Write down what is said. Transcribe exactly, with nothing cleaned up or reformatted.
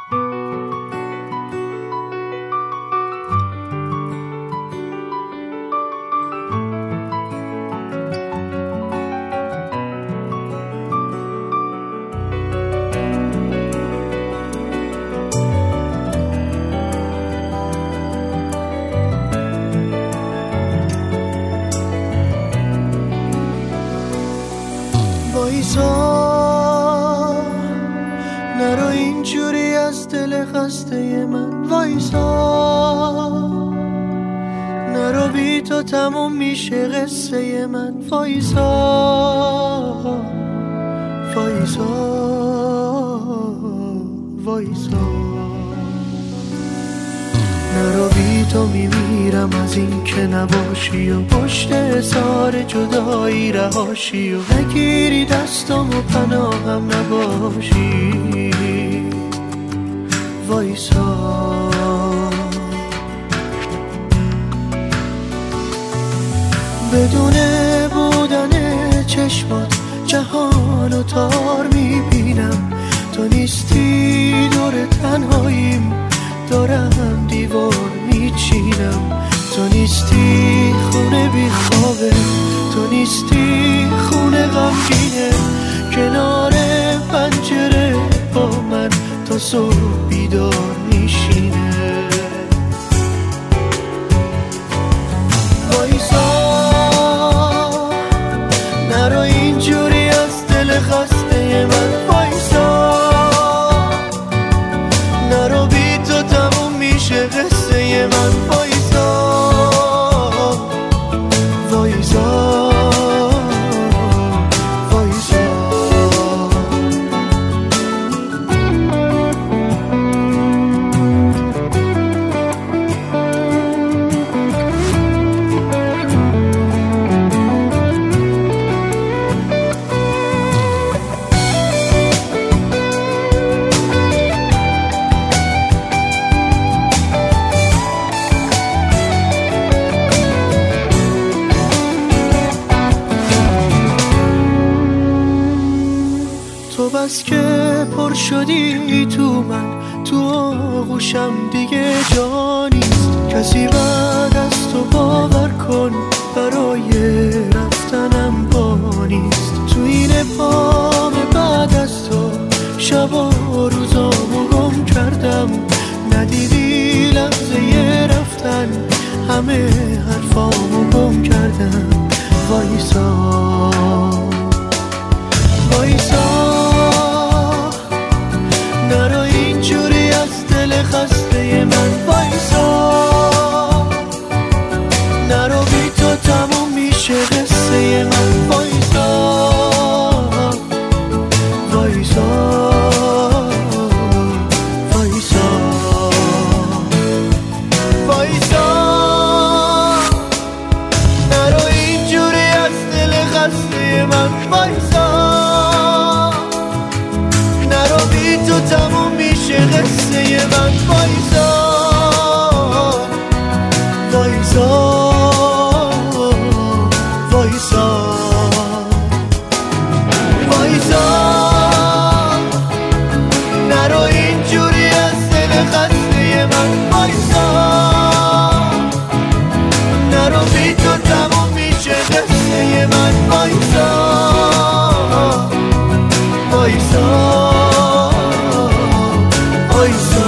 وایسا نرو اینجوری از دل خسته من، وایسا نرو بی تو تموم میشه قصه من، وایسا وایسا وایسا نرو بی تو میمیرم از این که نباشی و پشت حصار جدایی رهاشی و نگیری دستم و پناهم نباشی، وایسا بدون بودن چشمات جهان و تار میبینم، تو نیستی دور تنهاییم دارم دیوار میچینم، تو نیستی خونه بی خوابه، تو نیستی خونه غمگینه، کنار پنجره با من تا صبح بیدار میشینه، وایسا نرو اینجوری از دل خسته من، وایسا نرو بی تو تموم میشه قصه من، وایسا وایسا وایسا تو بس که پر شدی تو من، تو آغوشم دیگه جا نیست، کسی بعد از تو باور کن برای رفتنم با نیست، تو این پام بعد از تو شب و روزامو گم کردم، ندیدی لحظه رفتن همه حرفامو گم کردم، وایسا وایسا نرو اینجوری از دل خسته من، وایسا نرو بی تو تموم میشه قصه من، وایسا وایسا وایسا وایسا نرو اینجوری از دل خسته من، وایسا نرو بی تو تموم میشه قصه من، وایسا وایسا وایسا وایسا نرو اینجوری از دل خسته من، وایسا نرو بی تو تموم میشه قصه من، وایسا وایسا وایسا